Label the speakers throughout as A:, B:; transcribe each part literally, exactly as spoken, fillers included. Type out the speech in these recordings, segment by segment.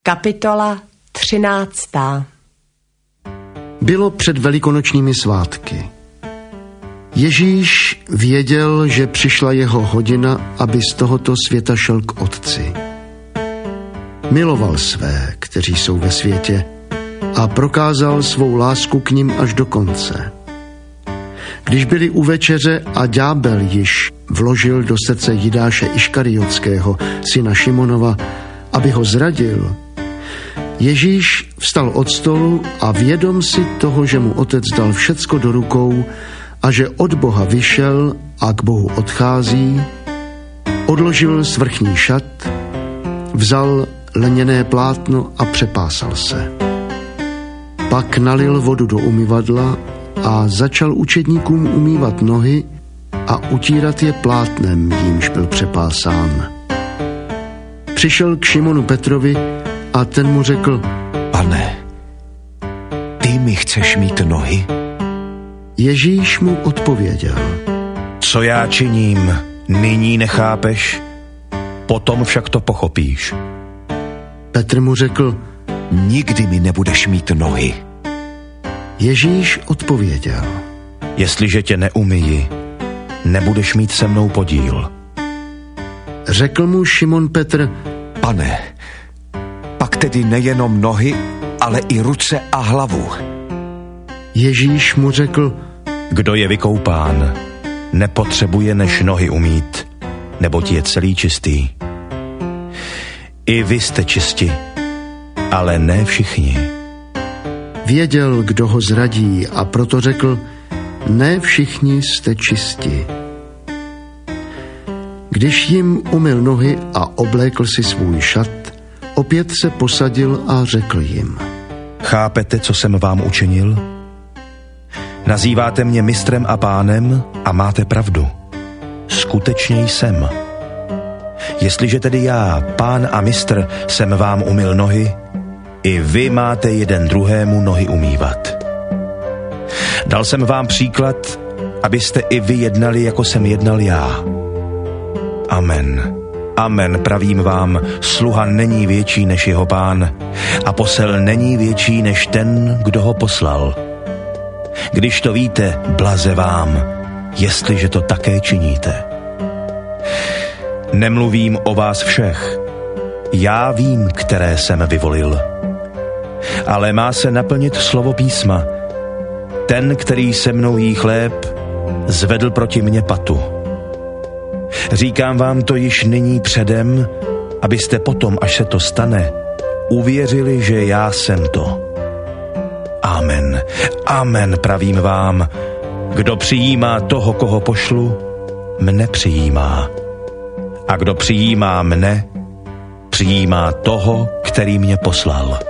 A: Kapitola třináctá.
B: Bylo před velikonočními svátky. Ježíš věděl, že přišla jeho hodina, aby z tohoto světa šel k Otci. Miloval své, kteří jsou ve světě, a prokázal svou lásku k nim až do konce. Když byli u večeře a ďábel již vložil do srdce Jidáše Iškariotského, syna Šimonova, aby ho zradil, Ježíš vstal od stolu a vědom si toho, že mu Otec dal všecko do rukou a že od Boha vyšel a k Bohu odchází, odložil svrchní šat, vzal lněné plátno a přepásal se. Pak nalil vodu do umyvadla a začal učedníkům umývat nohy a utírat je plátnem, jímž byl přepásán. Přišel k Šimonu Petrovi a ten mu řekl:
C: Pane, ty mi chceš mít nohy?
B: Ježíš mu odpověděl:
C: Co já činím, nyní nechápeš, potom však to pochopíš.
B: Petr mu řekl:
C: Nikdy mi nebudeš mít nohy.
B: Ježíš odpověděl:
C: Jestliže tě neumyji, nebudeš mít se mnou podíl.
B: Řekl mu Šimon Petr:
C: Pane, pak tedy nejenom nohy, ale i ruce a hlavu.
B: Ježíš mu řekl:
C: Kdo je vykoupán, nepotřebuje než nohy umýt, neboť je celý čistý. I vy jste čisti, ale ne všichni.
B: Věděl, kdo ho zradí, a proto řekl: Ne všichni jste čisti. Když jim umyl nohy a oblékl si svůj šat, opět se posadil a řekl jim:
C: Chápete, co jsem vám učinil? Nazýváte mě mistrem a pánem a máte pravdu. Skutečně jsem. Jestliže tedy já, pán a mistr, jsem vám umyl nohy, i vy máte jeden druhému nohy umývat. Dal jsem vám příklad, abyste i vy jednali, jako jsem jednal já. Amen. Amen, pravím vám, sluha není větší než jeho pán a posel není větší než ten, kdo ho poslal. Když to víte, blaze vám, jestliže to také činíte. Nemluvím o vás všech. Já vím, které jsem vyvolil. Ale má se naplnit slovo písma. Ten, který se mnou jí chléb, zvedl proti mně patu. Říkám vám to již nyní předem, abyste potom, až se to stane, uvěřili, že já jsem to. Amen. Amen, pravím vám. Kdo přijímá toho, koho pošlu, mne přijímá. A kdo přijímá mne, přijímá toho, který mě poslal.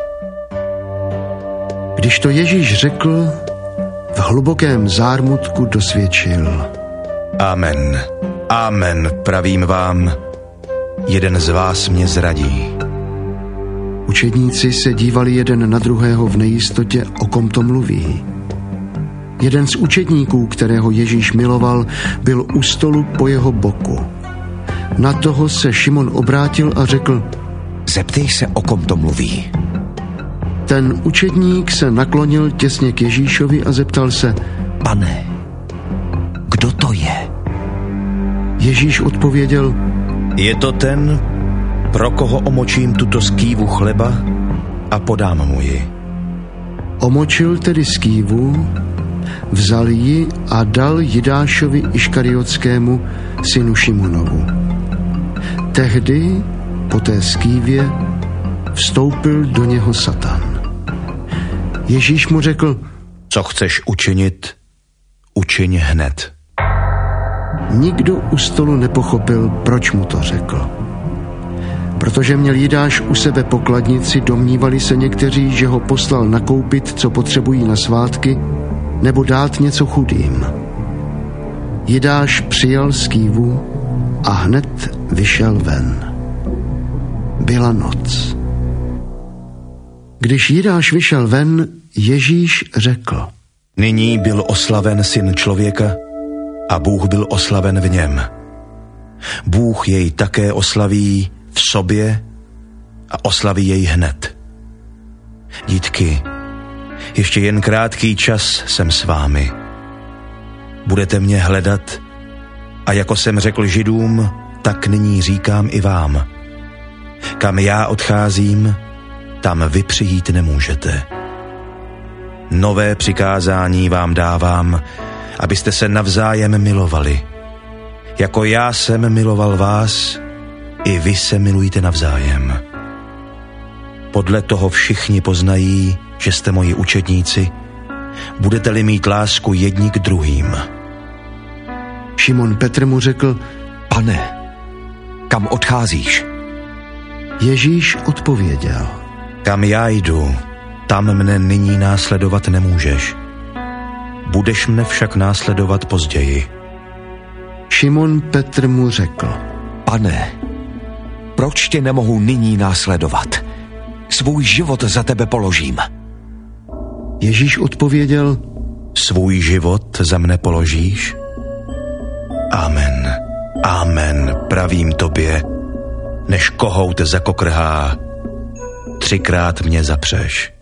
B: Když to Ježíš řekl, v hlubokém zármutku dosvědčil:
C: Amen. Amen, pravím vám, jeden z vás mě zradí.
B: Učedníci se dívali jeden na druhého v nejistotě, o kom to mluví. Jeden z učedníků, kterého Ježíš miloval, byl u stolu po jeho boku. Na toho se Šimon obrátil a řekl:
C: Zeptej se, o kom to mluví.
B: Ten učedník se naklonil těsně k Ježíšovi a zeptal se:
C: Pane, kdo to je?
B: Ježíš odpověděl:
C: Je to ten, pro koho omočím tuto skývu chleba a podám mu ji.
B: Omočil tedy skývu, vzal ji a dal Jidášovi Iškariotskému, synu Šimonovu. Tehdy po té skývě vstoupil do něho Satan. Ježíš mu řekl:
C: Co chceš učinit, učiň hned.
B: Nikdo u stolu nepochopil, proč mu to řekl. Protože měl Jidáš u sebe pokladnici, domnívali se někteří, že ho poslal nakoupit, co potřebují na svátky, nebo dát něco chudým. Jidáš přijal skývu a hned vyšel ven. Byla noc. Když Jidáš vyšel ven, Ježíš řekl:
C: Nyní byl oslaven Syn člověka a Bůh byl oslaven v něm. Bůh jej také oslaví v sobě a oslaví jej hned. Dítky, ještě jen krátký čas jsem s vámi. Budete mě hledat a jako jsem řekl Židům, tak nyní říkám i vám. Kam já odcházím, tam vy přijít nemůžete. Nové přikázání vám dávám, abyste se navzájem milovali. Jako já jsem miloval vás, i vy se milujte navzájem. Podle toho všichni poznají, že jste moji učedníci, budete-li mít lásku jedni k druhým.
B: Šimon Petr mu řekl:
D: Pane, kam odcházíš?
B: Ježíš odpověděl:
C: Kam já jdu, tam mne nyní následovat nemůžeš. Budeš mne však následovat později.
B: Šimon Petr mu řekl:
D: Pane, proč tě nemohu nyní následovat? Svůj život za tebe položím.
B: Ježíš odpověděl:
C: Svůj život za mne položíš? Amen, amen, pravím tobě, než kohout zakokrhá, třikrát mě zapřeš.